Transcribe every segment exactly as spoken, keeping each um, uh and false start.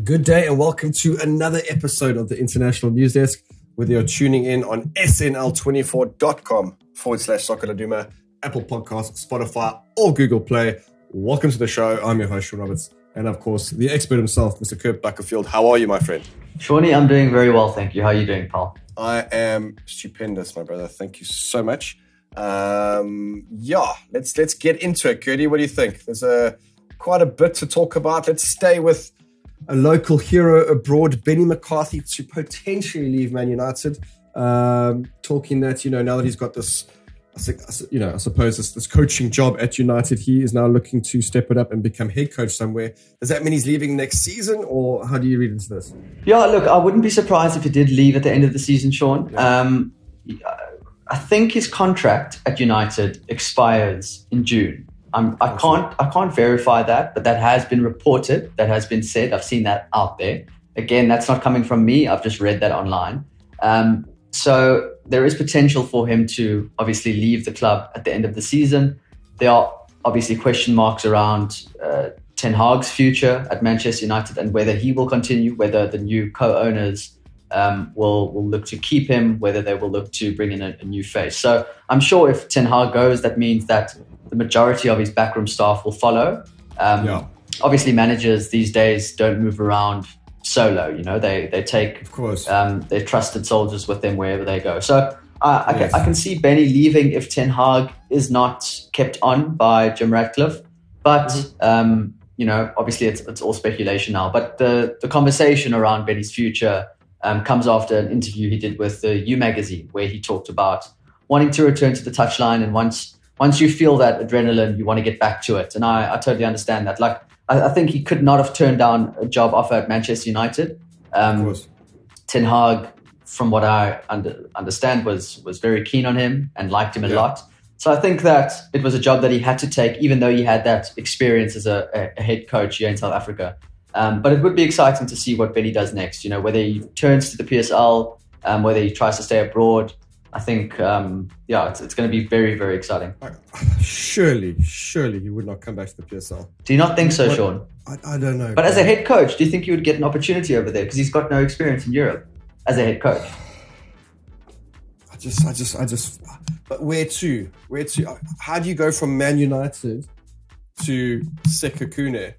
Good day and welcome to another episode of the International News Desk, whether you're tuning in on S N L twenty-four dot com forward slash Soccer Laduma, Apple Podcasts, Spotify, or Google Play. Welcome to the show. I'm your host, Sean Roberts, and of course, the expert himself, Mister Kurt Buckerfield. How are you, my friend? Shawnee, I'm doing very well, thank you. How are you doing, pal? I am stupendous, my brother. Thank you so much. Um, yeah, let's let's get into it, Gertie. What do you think? There's a quite a bit to talk about. Let's stay with a local hero abroad, Benny McCarthy, to potentially leave Man United. Um, talking that, you know, now that he's got this, you know, I suppose this, this coaching job at United, he is now looking to step it up and become head coach somewhere. Does that mean he's leaving next season, or how do you read into this? Yeah, look, I wouldn't be surprised if he did leave at the end of the season, Sean. Yeah. Um, I think his contract at United expires in June. I'm, I can't I can't verify that, but that has been reported. That has been said. I've seen that out there. Again, that's not coming from me. I've just read that online. Um, so there is potential for him to obviously leave the club at the end of the season. There are obviously question marks around uh, Ten Hag's future at Manchester United and whether he will continue, whether the new co-owners um, will, will look to keep him, whether they will look to bring in a, a new face. So I'm sure if Ten Hag goes, that means that the majority of his backroom staff will follow. Um, yeah. Obviously, managers these days don't move around solo. You know, they they take of course um, their trusted soldiers with them wherever they go. So uh, I, yes. can, I can see Benny leaving if Ten Hag is not kept on by Jim Ratcliffe. But mm-hmm. um, you know, obviously it's it's all speculation now. But the the conversation around Benny's future um, comes after an interview he did with the U magazine, where he talked about wanting to return to the touchline, and once. Once you feel that adrenaline, you want to get back to it. And I, I totally understand that. Like, I, I think he could not have turned down a job offer at Manchester United. Um, of course. Ten Hag, from what I under, understand, was was very keen on him and liked him a yeah. lot. So I think that it was a job that he had to take, even though he had that experience as a, a, a head coach here in South Africa. Um, but it would be exciting to see what Benny does next. You know, whether he turns to the P S L, um, whether he tries to stay abroad. I think, um, yeah, it's, it's going to be very, very exciting. Surely, surely he would not come back to the P S L. Do you not think so, but, Sean? I, I don't know. But as a head coach, do you think he would get an opportunity over there? Because he's got no experience in Europe as a head coach. I just, I just, I just, but where to? Where to? How do you go from Man United to Sekhukhune?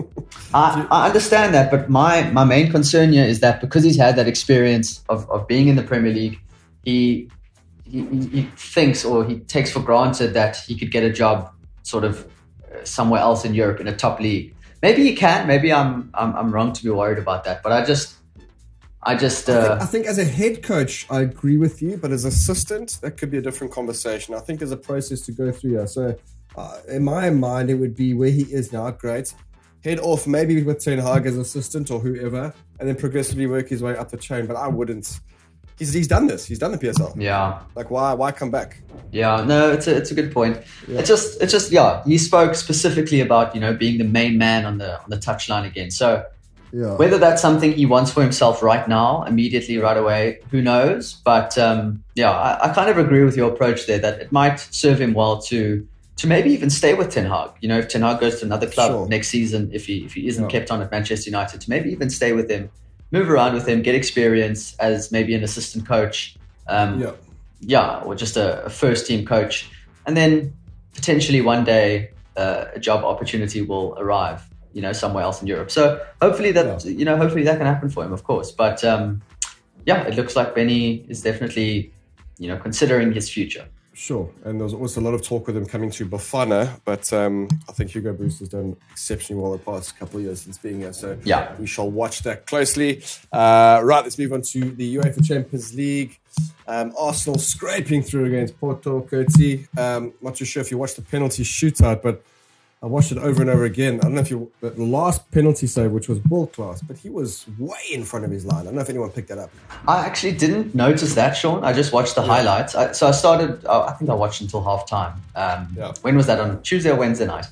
I, I understand that, but my, my main concern here is that because he's had that experience of, of being in the Premier League, he... He, he thinks or he takes for granted that he could get a job sort of somewhere else in Europe in a top league. Maybe he can. Maybe I'm I'm, I'm wrong to be worried about that. But I just, I just. Uh, I, think, I think as a head coach, I agree with you. But as assistant, that could be a different conversation. I think there's a process to go through here. So uh, in my mind, it would be where he is now. Great. Head off maybe with Ten Hag as assistant or whoever, and then progressively work his way up the chain. But I wouldn't. He's he's done this. He's done the P S L. Yeah. Like why why come back? Yeah. No, it's a it's a good point. Yeah. It's just it's just yeah. He spoke specifically about you know being the main man on the on the touchline again. So yeah. Whether that's something he wants for himself right now, immediately, right away, who knows? But um, yeah, I, I kind of agree with your approach there. That it might serve him well to to maybe even stay with Ten Hag. You know, if Ten Hag goes to another club sure. next season, if he if he isn't yeah. kept on at Manchester United, to maybe even stay with him. Move around with him, get experience as maybe an assistant coach, um, yeah. yeah, or just a, a first team coach, and then potentially one day uh, a job opportunity will arrive, you know, somewhere else in Europe. So hopefully that, yeah. you know, hopefully that can happen for him, of course. But um, yeah, it looks like Benny is definitely, you know, considering his future. Sure, and there was also a lot of talk with him coming to Bafana, but um, I think Hugo Broos has done exceptionally well the past couple of years since being here, so yeah. we shall watch that closely. Uh, right, let's move on to the UEFA Champions League. Um, Arsenal scraping through against Porto, Curti. Um, not too sure if you watched the penalty shootout, but I watched it over and over again. I don't know if you, the last penalty save, which was world class, but he was way in front of his line. I don't know if anyone picked that up. I actually didn't notice that, Sean. I just watched the yeah. highlights. I, so I started, uh, I think I watched until half time. Um, yeah. When was that, on Tuesday or Wednesday night?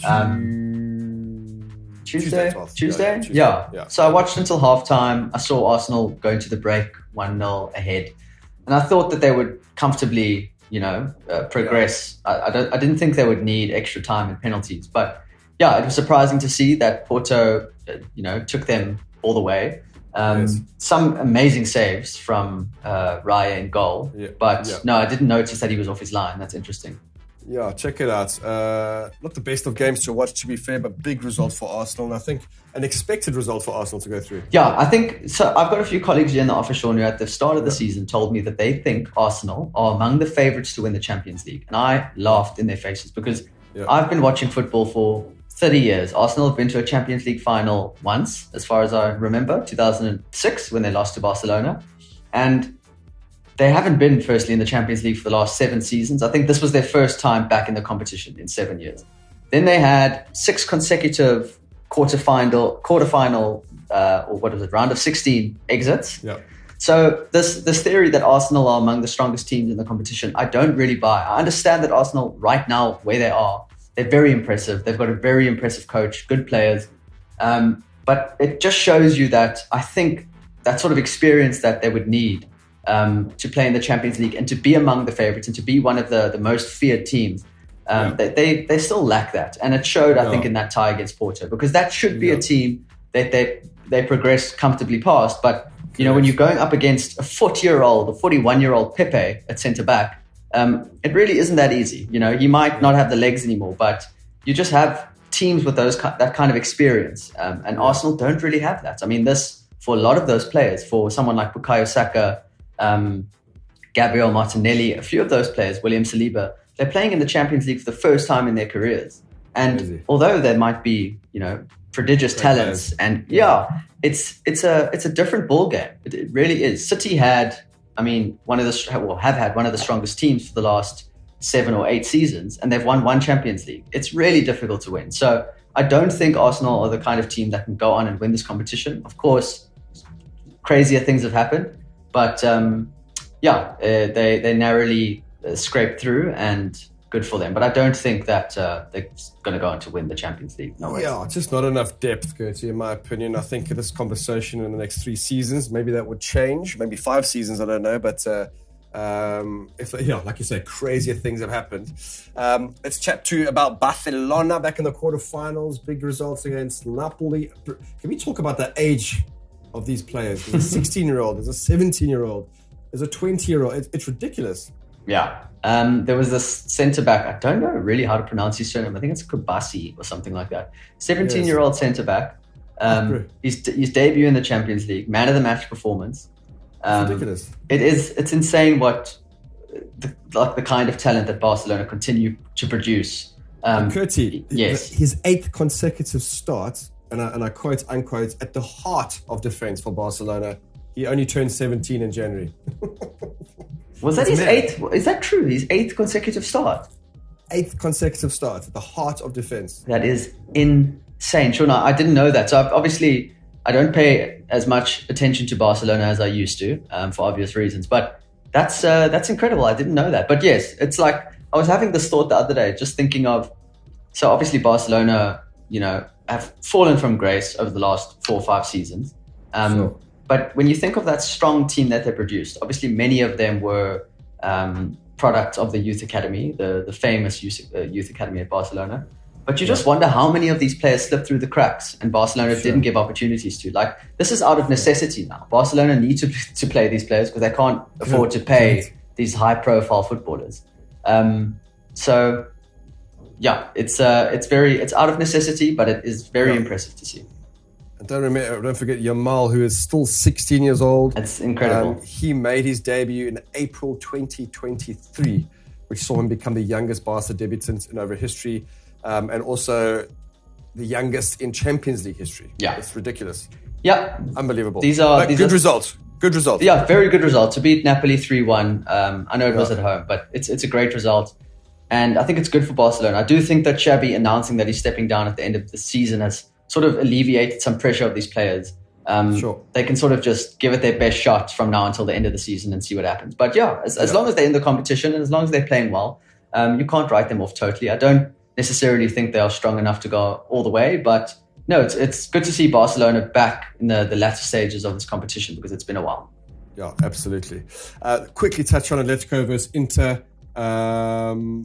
Um, Tuesday? Tuesday? Tuesday? Yeah, Tuesday. Yeah. yeah. So I watched until half time. I saw Arsenal going to the break one nil ahead. And I thought that they would comfortably you know, uh, progress. I, I, don't, I didn't think they would need extra time and penalties. But yeah, it was surprising to see that Porto, uh, you know, took them all the way. Um, yes. Some amazing saves from uh, Raya in goal. Yeah. But yeah. no, I didn't notice that he was off his line. That's interesting. Yeah, check it out. Uh, not the best of games to watch, to be fair, but big result for Arsenal. And I think an expected result for Arsenal to go through. Yeah, I think so. I've got a few colleagues here in the office, Sean, who at the start of the yeah. season told me that they think Arsenal are among the favourites to win the Champions League. And I laughed in their faces because yeah. I've been watching football for thirty years. Arsenal have been to a Champions League final once, as far as I remember, two thousand six, when they lost to Barcelona. And they haven't been, firstly, in the Champions League for the last seven seasons. I think this was their first time back in the competition in seven years. Then they had six consecutive quarterfinal, quarterfinal, uh, or what is it, round of sixteen exits. Yeah. So this this theory that Arsenal are among the strongest teams in the competition, I don't really buy. I understand that Arsenal right now, where they are, they're very impressive. They've got a very impressive coach, good players. Um, but it just shows you that I think that sort of experience that they would need um, to play in the Champions League and to be among the favourites and to be one of the, the most feared teams, um, yeah. they, they they still lack that. And it showed, I yeah. think, in that tie against Porto, because that should be yeah. a team that they, they progress comfortably past. But, you know, when you're going up against a forty-year-old, a forty-one-year-old Pepe at centre-back, Um, it really isn't that easy. You know, you might not have the legs anymore, but you just have teams with those that kind of experience. Um, and Arsenal don't really have that. I mean, this, for a lot of those players, for someone like Bukayo Saka, um, Gabriel Martinelli, a few of those players, William Saliba, they're playing in the Champions League for the first time in their careers. And Crazy. although there might be, you know, prodigious Great talents, players. and yeah, it's it's a it's a different ball game. It, it really is. City had. I mean, one of the well, have had one of the strongest teams for the last seven or eight seasons, and they've won one Champions League. It's really difficult to win. So I don't think Arsenal are the kind of team that can go on and win this competition. Of course, crazier things have happened, but um, yeah, uh, they they narrowly uh, scraped through, and good for them. But I don't think that uh, they're going to go on to win the Champions League. No way. Yeah, just not enough depth, Gertie, in my opinion. I think this conversation in the next three seasons, maybe that would change. Maybe five seasons, I don't know. But uh, um, if yeah, like you say, crazier things have happened. Um, let's chat too about Barcelona back in the quarterfinals. Big results against Napoli. Can we talk about the age of these players? There's a sixteen-year-old, there's a seventeen-year-old, there's a twenty-year-old. It's, it's ridiculous. Yeah. Um, there was this centre-back, I don't know really how to pronounce his surname. I think it's Kubasi or something like that. seventeen-year-old yes. centre-back. Um, his, his debut in the Champions League, man of the match performance. Um, ridiculous. It is, it's insane what, the, like the kind of talent that Barcelona continue to produce. Um, Curti, yes. his eighth consecutive start, and I, and I quote, unquote, at the heart of defence for Barcelona. He only turned seventeen in January. Was that his eighth? Is that true? His eighth consecutive start? Eighth consecutive start at the heart of defence. That is insane. Sure, no, I didn't know that. So I've, obviously, I don't pay as much attention to Barcelona as I used to, um, for obvious reasons. But that's uh, that's incredible. I didn't know that. But yes, it's like I was having this thought the other day, just thinking of. So obviously, Barcelona, you know, have fallen from grace over the last four or five seasons. Um, sure. But when you think of that strong team that they produced, obviously many of them were um, products of the youth academy, the, the famous youth, uh, youth academy at Barcelona. But you yeah. just wonder how many of these players slipped through the cracks and Barcelona sure. didn't give opportunities to. Like, this is out of necessity now. Barcelona need to, to play these players because they can't afford to pay Good. these high-profile footballers. Um, so, yeah, it's uh, it's very it's out of necessity, but it is very yeah. impressive to see. And don't remember, don't forget Yamal, who is still sixteen years old. That's incredible. Um, he made his debut in April twenty twenty-three, which saw him become the youngest Barca debutant in over history, um, and also the youngest in Champions League history. Yeah, it's ridiculous. Yeah, unbelievable. These are these good are, results. Good results. Yeah, very good result to beat Napoli three one. Um, I know it yeah. was at home, but it's it's a great result. And I think it's good for Barcelona. I do think that Xavi announcing that he's stepping down at the end of the season has sort of alleviated some pressure of these players. Um, sure. They can sort of just give it their best shot from now until the end of the season and see what happens. But yeah, as, yeah. as long as they're in the competition and as long as they're playing well, um, you can't write them off totally. I don't necessarily think they are strong enough to go all the way, but no, it's it's good to see Barcelona back in the, the latter stages of this competition because it's been a while. Yeah, absolutely. Uh, quickly touch on Atletico versus Inter. Um,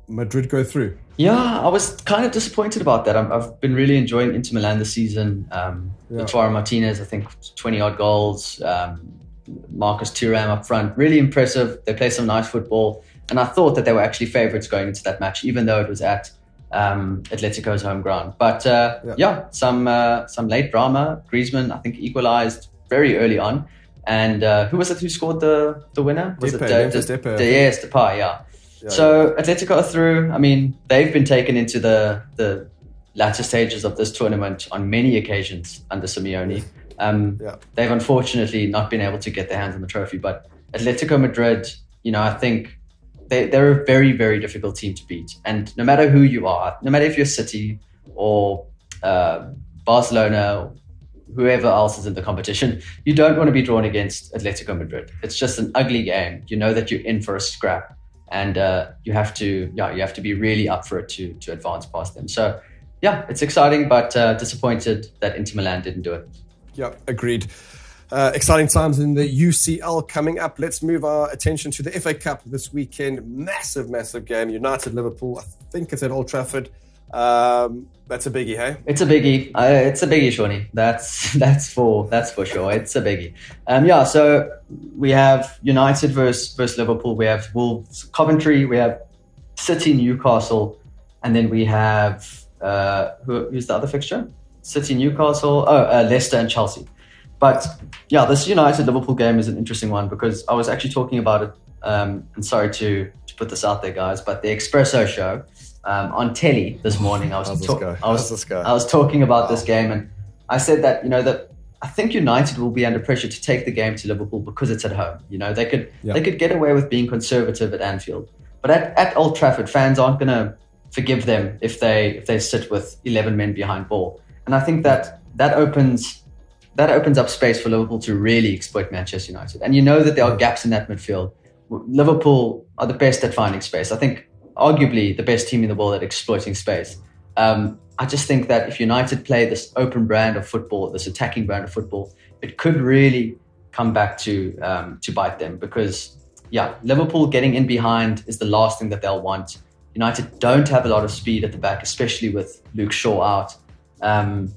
Madrid go through? Yeah, I was kind of disappointed about that. I'm, I've been really enjoying Inter Milan this season. Um, yeah. Lautaro Martinez, I think, twenty-odd goals. Um, Marcus Thuram up front. Really impressive. They play some nice football. And I thought that they were actually favourites going into that match, even though it was at um, Atletico's home ground. But uh, yeah. yeah, some uh, some late drama. Griezmann, I think, equalised very early on. And uh, who was it who scored the, the winner? Was Depay, it De, De, De, De, Yes, Depay, yeah. yeah. So yeah. Atletico are through. I mean, they've been taken into the, the latter stages of this tournament on many occasions under Simeone. Um, yeah. They've unfortunately not been able to get their hands on the trophy. But Atletico Madrid, you know, I think they, they're a very, very difficult team to beat. And no matter who you are, no matter if you're City or uh, Barcelona, whoever else is in the competition, you don't want to be drawn against Atletico Madrid. It's just an ugly game. You know that you're in for a scrap, and uh, you have to, yeah, you have to be really up for it to to advance past them. So, yeah, it's exciting, but uh, disappointed that Inter Milan didn't do it. Yeah, agreed. Uh, exciting times in the U C L coming up. Let's move our attention to the F A Cup this weekend. Massive, massive game. United Liverpool. I think it's at Old Trafford. Um, that's a biggie, hey? It's a biggie. Uh, it's a biggie, Shawnee. That's that's for that's for sure. It's a biggie. Um, yeah. So we have United versus versus Liverpool. We have Wolves, Coventry. We have City, Newcastle, and then we have uh, who, who's the other fixture? City, Newcastle. Oh, uh, Leicester and Chelsea. But yeah, this United Liverpool game is an interesting one because I was actually talking about it. Um, and sorry to to put this out there, guys, but the Espresso Show. Um, on telly this morning, I was ta- I was I was talking about wow. this game, and I said that you know that I think United will be under pressure to take the game to Liverpool because it's at home. You know they could yeah. they could get away with being conservative at Anfield, but at, at Old Trafford, fans aren't going to forgive them if they if they sit with eleven men behind ball, and I think that that opens that opens up space for Liverpool to really exploit Manchester United. And you know that there are gaps in that midfield. Liverpool are the best at finding space. I think. Arguably the best team in the world at exploiting space. Um, I just think that if United play this open brand of football, this attacking brand of football, it could really come back to um, to bite them because, yeah, Liverpool getting in behind is the last thing that they'll want. United don't have a lot of speed at the back, especially with Luke Shaw out. Um,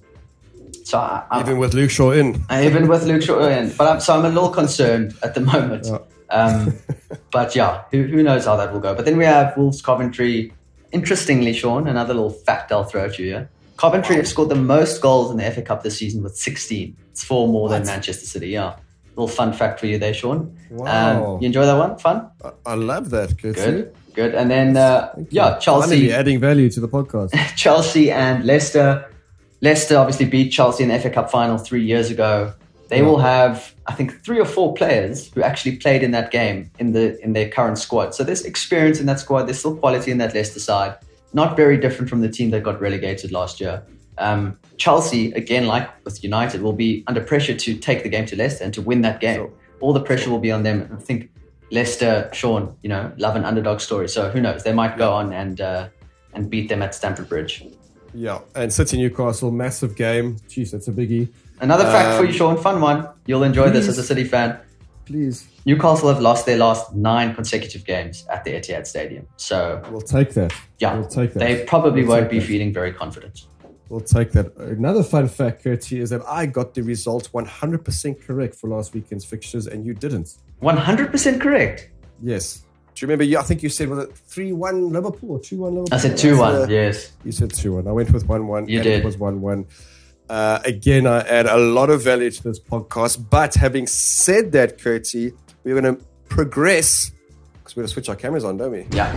so I, I, even with Luke Shaw in. even with Luke Shaw in. But I'm, so I'm a little concerned at the moment. Yeah. Um, but yeah, who, who knows how that will go. But then we have Wolves, Coventry. Interestingly, Sean, another little fact I'll throw at you here. Coventry have scored the most goals in the F A Cup this season with sixteen. It's four more what? than Manchester City, yeah. Little fun fact for you there, Sean. Wow. Um, you enjoy that one? Fun? I, I love that. Good. Good. Good. And then, uh, yeah, Chelsea. Finally adding value to the podcast. Chelsea and Leicester. Leicester obviously beat Chelsea in the F A Cup final three years ago. They yeah. will have, I think, three or four players who actually played in that game in the in their current squad. So there's experience in that squad. There's still quality in that Leicester side. Not very different from the team that got relegated last year. Um, Chelsea, again, like with United, will be under pressure to take the game to Leicester and to win that game. Sure. All the pressure sure. will be on them. I think Leicester, Sean, you know, love an underdog story. So who knows? They might go on and uh, and beat them at Stamford Bridge. Yeah, and City Newcastle, massive game. Jeez, that's a biggie. Another um, fact for you, Sean, fun one. You'll enjoy please, this as a City fan. Please. Newcastle have lost their last nine consecutive games at the Etihad Stadium. So we'll take that. Yeah, we'll take that. They probably we'll won't be that. feeling very confident. We'll take that. Another fun fact, Curti, is that I got the result one hundred percent correct for last weekend's fixtures and you didn't. one hundred percent correct? Yes. Do you remember, I think you said, was it three one Liverpool or two one Liverpool? I said two one, uh, yes. You said two one. I went with one one. You and did. It was one one. Uh, again, I add a lot of value to this podcast. But having said that, Curti, we're going to progress because we're going to switch our cameras on, don't we? Yeah.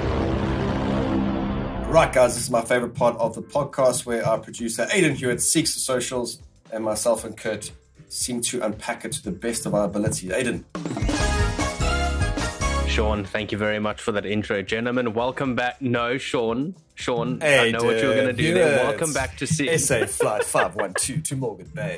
Right, guys, this is my favorite part of the podcast where our producer, Aidan Hewitt, seeks the socials and myself and Kurt seem to unpack it to the best of our ability. Aidan. Sean, thank you very much for that intro, gentlemen. Welcome back. No, Sean. Sean, hey, I know dude, what you were going to do there. Welcome back to see S A Flight five one two to Morgan Bay.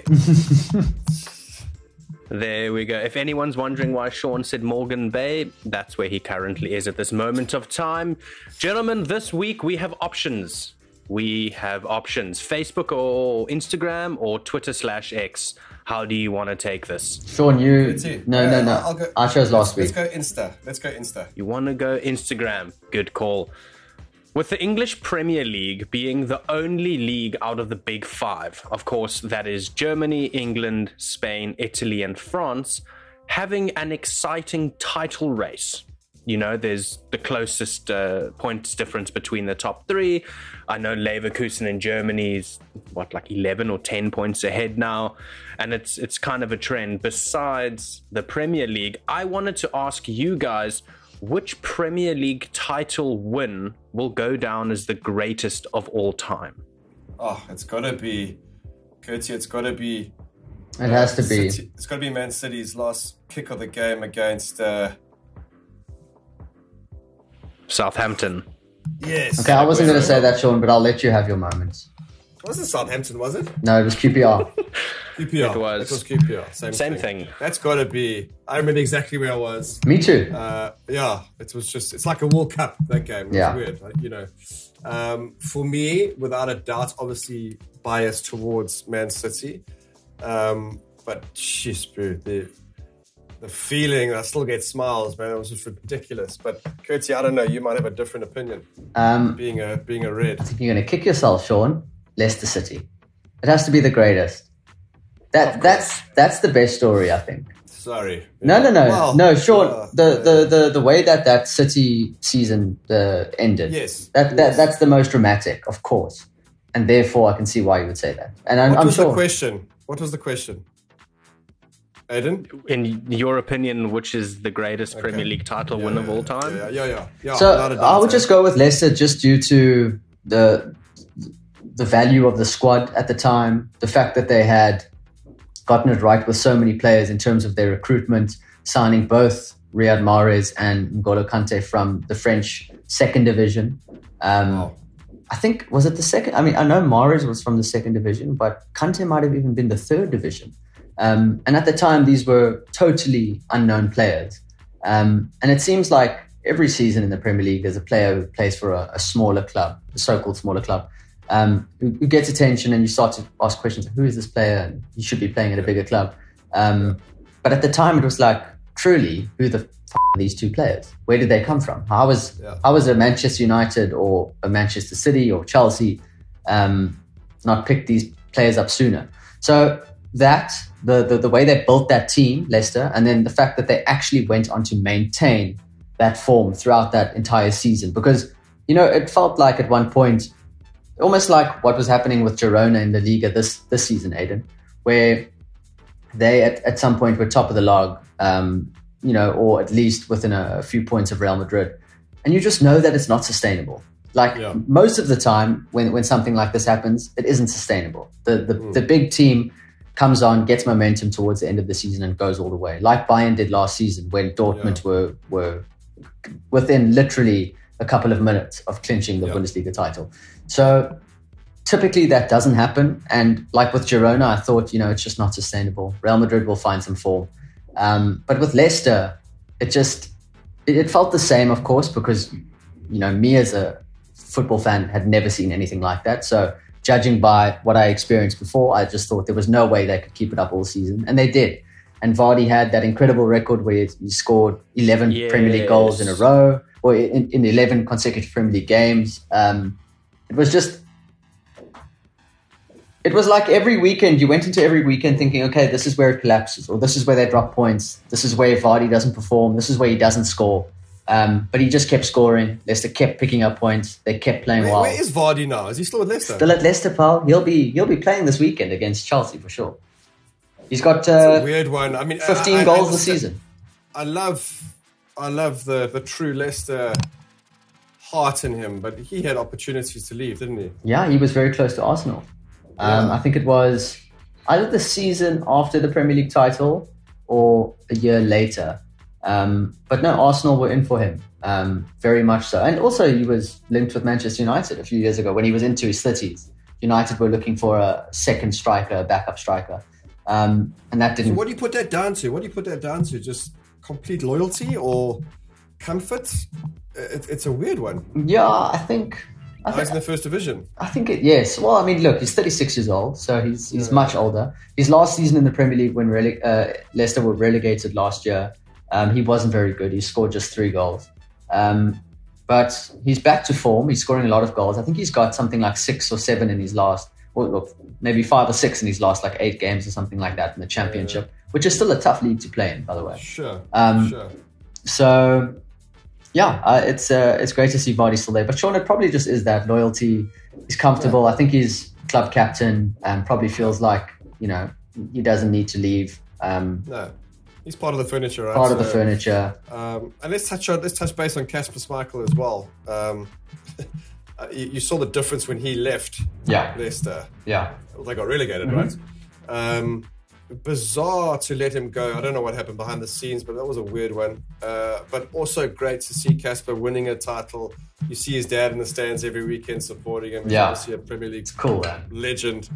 There we go. If anyone's wondering why Sean said Morgan Bay, that's where he currently is at this moment of time. Gentlemen, this week we have options. We have options. Facebook or Instagram or Twitter slash X. How do you want to take this? Sean, you... No, uh, no, no. I'll go, I chose last let's, week. Let's go Insta. Let's go Insta. You want to go Instagram. Good call. With the English Premier League being the only league out of the big five, of course, that is Germany, England, Spain, Italy, and France, having an exciting title race. You know, there's the closest uh, points difference between the top three. I know Leverkusen in Germany is, what, like eleven or ten points ahead now. And it's it's kind of a trend. Besides the Premier League, I wanted to ask you guys, which Premier League title win will go down as the greatest of all time? Oh, it's got to be, Curti, it's got to be... It has to be. City, it's got to be Man City's last kick of the game against... Uh, Southampton. Yes. Okay, I wasn't going to say that, Sean, but I'll let you have your moments. Wasn't Southampton, was it? No, it was Q P R. Q P R. It was. It was Q P R. Same, Same thing. thing. That's got to be... I remember exactly where I was. Me too. Uh, yeah, it was just... It's like a World Cup, that game. It was Yeah. weird, you know. Um, for me, without a doubt, obviously biased towards Man City. Um, but, jeez, bro, the... The feeling, I still get smiles, man. It was just ridiculous. But Curti, I don't know. You might have a different opinion. Um, being a being a red, I think you're going to kick yourself, Sean. Leicester City. It has to be the greatest. That that's that's the best story, I think. Sorry. No, no, no, Well, no, Sean. uh, the, uh, the the the way that that City season uh, ended. Yes. That that yes. that's the most dramatic, of course, and therefore I can see why you would say that. And I'm, What I'm was sure. the question? What was the question? Aiden? In your opinion, which is the greatest Okay. Premier League title Yeah, win of yeah, all time? Yeah, yeah, yeah. yeah So without a doubt, I would eh? just go with Leicester just due to the the value of the squad at the time, the fact that they had gotten it right with so many players in terms of their recruitment, signing both Riyad Mahrez and N'Golo Kante from the French second division. Um, Wow. I think, was it the second? I mean, I know Mahrez was from the second division, but Kante might have even been the third division. Um, and at the time, these were totally unknown players. Um, and it seems like every season in the Premier League, there's a player who plays for a, a smaller club, a so-called smaller club, um, who, who gets attention, and you start to ask questions, who is this player? And he should be playing at a bigger club. Um, but at the time, it was like, truly, who the f- are these two players? Where did they come from? How was, Yeah. how was a Manchester United or a Manchester City or Chelsea um, not picked these players up sooner? So that, the, the the way they built that team, Leicester, and then the fact that they actually went on to maintain that form throughout that entire season. Because, you know, it felt like at one point, almost like what was happening with Girona in the Liga this, this season, Aiden, where they at, at some point were top of the log, um, you know, or at least within a, a few points of Real Madrid. And you just know that it's not sustainable. Like Yeah. most of the time when, when something like this happens, it isn't sustainable. The the, Mm. the big team comes on, gets momentum towards the end of the season and goes all the way. Like Bayern did last season when Dortmund Yeah. were were within literally a couple of minutes of clinching the Yeah. Bundesliga title. So typically that doesn't happen. And like with Girona, I thought, you know, it's just not sustainable. Real Madrid will find some form. Um, but with Leicester, it just, it, it felt the same, of course, because, you know, me as a football fan had never seen anything like that. So judging by what I experienced before, I just thought there was no way they could keep it up all season. And they did. And Vardy had that incredible record where he scored eleven Yes. Premier League goals in a row, or in, in eleven consecutive Premier League games. Um, it was just, it was like every weekend, you went into every weekend thinking, okay, this is where it collapses, or this is where they drop points. This is where Vardy doesn't perform. This is where he doesn't score. Um, but he just kept scoring. Leicester kept picking up points. They kept playing Where, well. where is Vardy now? Is he still with Leicester? Still at Leicester, pal. He'll be he'll be playing this weekend against Chelsea for sure. He's got It's a uh, weird one. I mean, fifteen I, I, goals I, this season. I love, I love the the true Leicester heart in him, but he had opportunities to leave, didn't he? Yeah, he was very close to Arsenal. Um, Yeah. I think it was either the season after the Premier League title or a year later. Um, but no, Arsenal were in for him, um, very much so. And also he was linked with Manchester United a few years ago when he was into his thirties. United were looking for a second striker, a backup striker. Um, and that So didn't... what do you put that down to? What do you put that down to? Just complete loyalty or comfort? It, it's a weird one. Yeah, I think... I I was think in the first division. I think it, yes. Well, I mean, look, he's thirty-six years old, so he's he's Yeah. much older. His last season in the Premier League, when rele- uh, Leicester were relegated last year, um, he wasn't very good. He scored just three goals. Um, but he's back to form. He's scoring a lot of goals. I think he's got something like six or seven in his last, or maybe five or six in his last like eight games or something like that in the championship, yeah. which is still a tough league to play in, by the way. Sure, um, sure. So, yeah, uh, it's uh, it's great to see Vardy still there. But Sean, it probably just is that loyalty. He's comfortable. Yeah. I think he's club captain and probably feels like, you know, he doesn't need to leave. Um, no. He's part of the furniture, right? Part of the so, furniture. Um, and let's touch on let's touch base on Kasper Schmeichel as well. Um, you, you saw the difference when he left yeah. Leicester. Yeah, they got relegated, mm-hmm. right? Um, bizarre to let him go. I don't know what happened behind the scenes, but that was a weird one. Uh, but also great to see Kasper winning a title. You see his dad in the stands every weekend supporting him. He's yeah, obviously a Premier League it's cool, man. legend.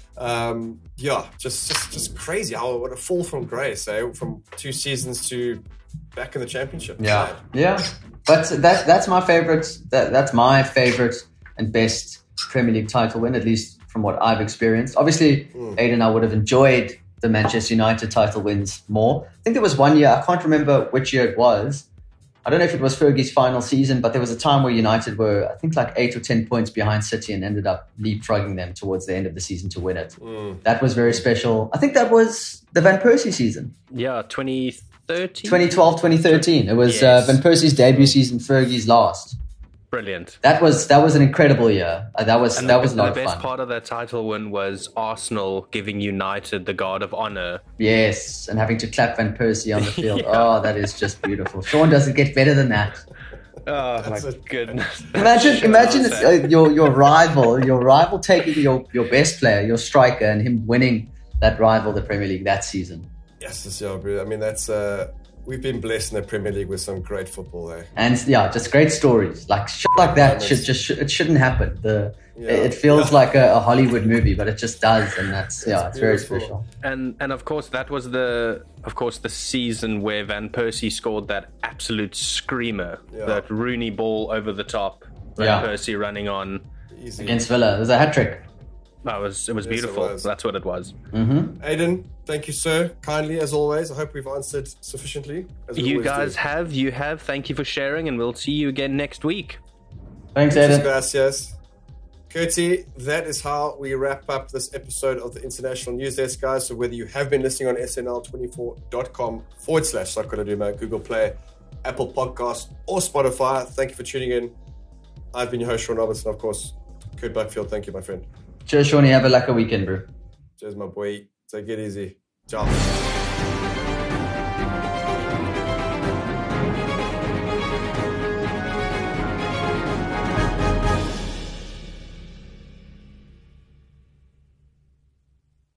Um, yeah, just, just just crazy how what a fall from grace, eh? From two seasons to back in the championship. Yeah, right? yeah. But that that's my favorite. That that's my favorite and best Premier League title win, at least from what I've experienced. Obviously, mm. Aiden, I would have enjoyed the Manchester United title wins more. I think there was one year, I can't remember which year it was. I don't know if it was Fergie's final season, but there was a time where United were, I think, like eight or ten points behind City and ended up leapfrogging them towards the end of the season to win it. Mm. That was very special. I think that was the Van Persie season. Yeah, twenty thirteen twenty twelve, twenty thirteen It was yes. uh, Van Persie's debut season, Fergie's last. Brilliant. That was that was an incredible year. Uh, that was and that the, was a lot of fun. fun. The best part of that title win was Arsenal giving United the Guard of Honor. Yes, and having to clap Van Persie on the field. yeah. Oh, that is just beautiful. Sean, does it get better than that? Oh That's my a, goodness! Imagine, imagine uh, your your rival, your rival taking your, your best player, your striker, and him winning that rival, the Premier League, that season. Yes, it's yeah, bro. I mean, that's uh, we've been blessed in the Premier League with some great football there, and yeah, just great stories. Like shit like that should just sh- it shouldn't happen. The yeah. it feels yeah. like a, a Hollywood movie, but it just does, and that's it's yeah, it's beautiful. Very special. And and of course that was the of course the season where Van Persie scored that absolute screamer, yeah. that Rooney ball over the top. Van yeah. Persie running on Easy. Against Villa. It was a hat trick. That was it was yes, beautiful. It was. That's what it was. Mm-hmm. Aiden, thank you, sir. Kindly as always. I hope we've answered sufficiently. As we you guys do. have. You have. Thank you for sharing, and we'll see you again next week. Thanks, Aiden. Gracias. Curti, that is how we wrap up this episode of the International News Desk, guys. So whether you have been listening on S N L twenty-four dot com forward slash Soccer Google Play, Apple Podcast, or Spotify, thank you for tuning in. I've been your host, Sean Robertson, of course. Kurt Buckfield, thank you, my friend. Cheers, Shawnee. Have a lucky weekend, bro. Cheers, my boy. Take it easy. Ciao.